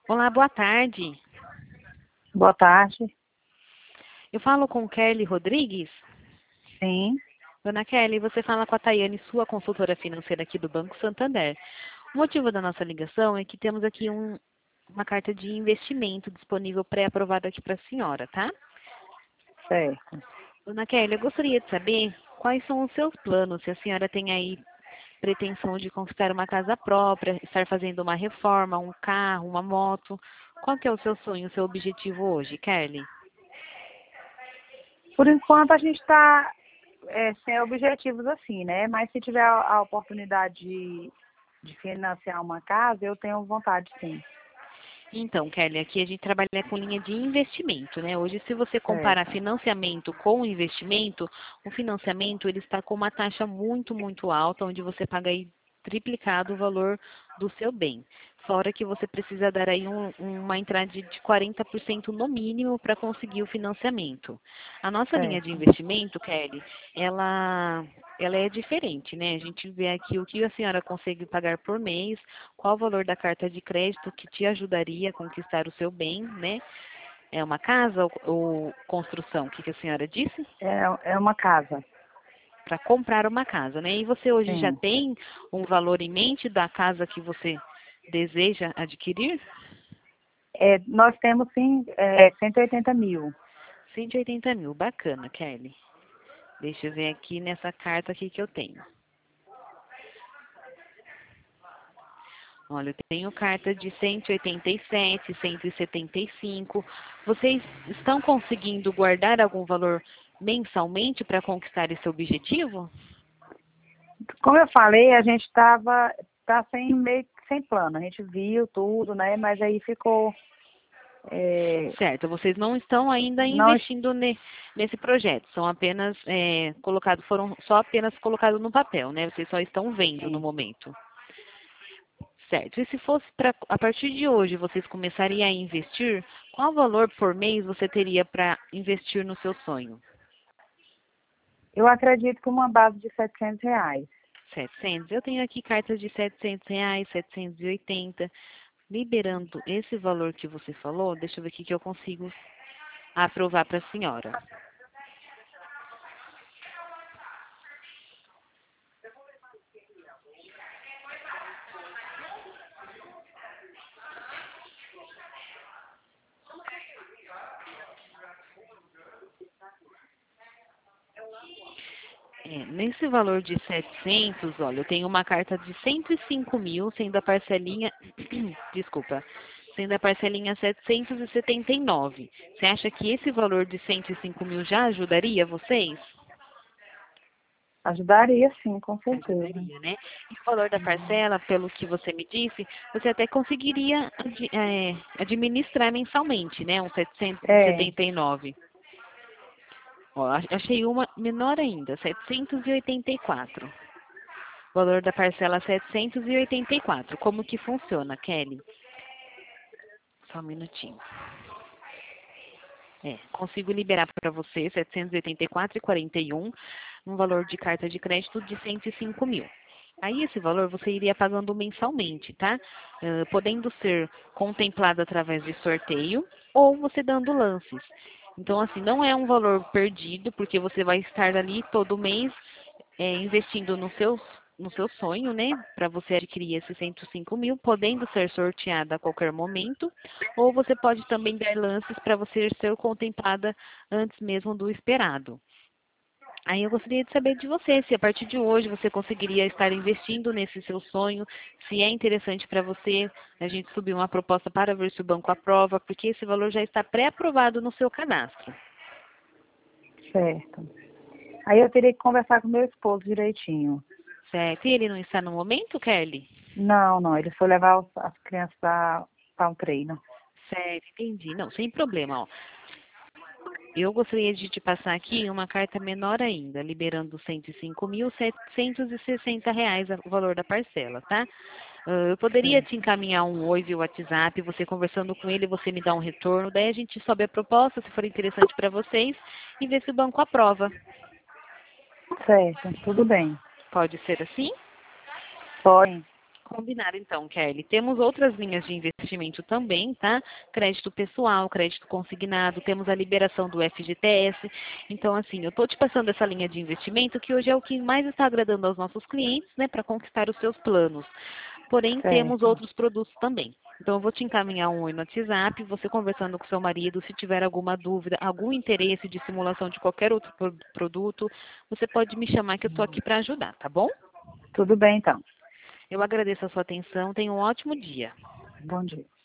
Olá, boa tarde. Boa tarde. Eu falo com Kelly Rodrigues. Sim, Dona Kelly, você fala com a Tayane, sua consultora financeira aqui do Banco Santander. O motivo da nossa ligação é que temos aqui uma carta de investimento disponível pré-aprovada aqui para a senhora, tá? certo. Dona Kelly, eu gostaria de saber quais são os seus planos, se a senhora tem aí pretensão de conquistar uma casa própria, estar fazendo uma reforma, um carro, uma moto. Qual que é o seu sonho, o seu objetivo hoje, Kelly? Por enquanto a gente está sem objetivos assim, né? Mas se tiver a oportunidade de financiar uma casa, eu tenho vontade sim. Então, Kelly, aqui a gente trabalha com linha de investimento, né? Hoje, se você comparar Certo. financiamento com investimento, o financiamento ele está com uma taxa muito alta, onde você paga aí triplicado o valor do seu bem. Fora que você precisa dar aí uma entrada de 40% no mínimo para conseguir o financiamento. A nossa linha de Certo. investimento, Kelly, ela é diferente, né? A gente vê aqui o que a senhora consegue pagar por mês, qual o valor da carta de crédito que te ajudaria a conquistar o seu bem, né? É uma casa ou construção? O que a senhora disse? É uma casa. Para comprar uma casa, né? E você hoje já Sim. tem um valor em mente da casa que você deseja adquirir? Nós temos sim 180 mil. 180 mil, bacana, Kelly. Deixa eu ver aqui nessa carta aqui que eu tenho. Olha, eu tenho carta de 187, 175. Vocês estão conseguindo guardar algum valor mensalmente para conquistar esse objetivo? Como eu falei, a gente tá meio que sem plano. A gente viu tudo, né? Mas aí ficou é, Certo, vocês não estão ainda não investindo nesse projeto, são apenas foram só apenas colocados no papel, né? Vocês só estão vendo no sim. momento. Certo. E se fosse para a partir de hoje vocês começarem a investir, qual valor por mês você teria para investir no seu sonho? Eu acredito que uma base de R$ 700. 700. Eu tenho aqui cartas de R$ 700, 780. Liberando esse valor que você falou, deixa eu ver aqui que eu consigo aprovar para a senhora. Nesse valor de 700, olha, eu tenho uma carta de 105 mil, sendo a parcelinha, desculpa, sendo a parcelinha 779. Você acha que esse valor de 105 mil já ajudaria vocês? Ajudaria sim, com certeza. Ajudaria, né? E o valor da parcela, pelo que você me disse, você até conseguiria administrar mensalmente, né? Um É, 779. Ó, achei uma menor ainda, 784. O valor da parcela 784. Como que funciona, Kelly? Só um minutinho. Consigo liberar para você 784,41, um valor de carta de crédito de 105 mil. Aí esse valor você iria pagando mensalmente, tá? Podendo ser contemplado através de sorteio ou você dando lances. Então, assim, não é um valor perdido, porque você vai estar ali todo mês investindo no seu sonho, né? Para você adquirir esses 105 mil, podendo ser sorteada a qualquer momento, ou você pode também dar lances para você ser contemplada antes mesmo do esperado. Aí eu gostaria de saber de você, se a partir de hoje você conseguiria estar investindo nesse seu sonho, se é interessante para você a gente subir uma proposta para ver se o banco aprova, porque esse valor já está pré-aprovado no seu cadastro. certo. Aí eu teria que conversar com meu esposo direitinho. Certo? E ele não está no momento, Kelly? Não, não, ele foi levar as crianças para um treino. Certo, entendi. Não, sem problema, ó. Eu gostaria de te passar aqui uma carta menor ainda, liberando R$ 105.760 o valor da parcela, tá? Eu poderia te Certo, encaminhar um oi via WhatsApp, você conversando com ele, você me dá um retorno, daí a gente sobe a proposta, se for interessante para vocês, e vê se o banco aprova. certo, tudo bem. Pode ser assim? Pode. Combinado então, Kelly. Temos outras linhas de investimento também, tá? Crédito pessoal, crédito consignado, temos a liberação do FGTS. Então, assim, eu estou te passando essa linha de investimento que hoje é o que mais está agradando aos nossos clientes, né, para conquistar os seus planos. Porém, temos Certo. outros produtos também. Então, eu vou te encaminhar um oi no WhatsApp, você conversando com seu marido, se tiver alguma dúvida, algum interesse de simulação de qualquer outro produto, você pode me chamar que eu estou aqui para ajudar, tá bom? Tudo bem, então. Eu agradeço a sua atenção, tenha um ótimo dia. Bom dia.